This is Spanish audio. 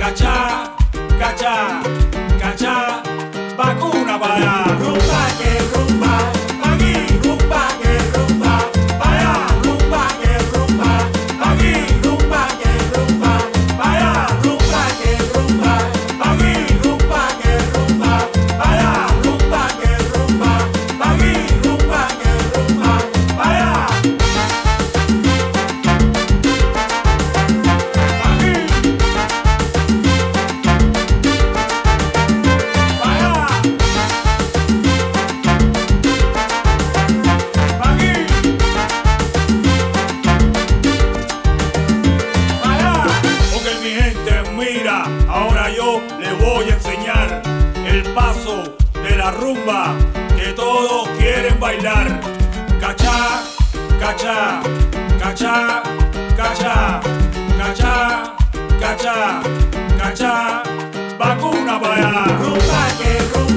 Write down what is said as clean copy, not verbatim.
Cachá, cachá, cachá, vacuna para allá. Rumba que rumba, aquí, rumba que rumba, para allá. Rumba que rumba, aquí, rumba que rumba, para allá. Rumba que rumba, aquí, rumba que rumba, para allá. Rumba que rumba, aquí, rumba que rumba, para allá. Mira, ahora yo le voy a enseñar el paso de la rumba que todos quieren bailar. Cachá, cachá, cachá, cachá, cachá, cachá, cachá, vacuna para allá. Rumba que rumba.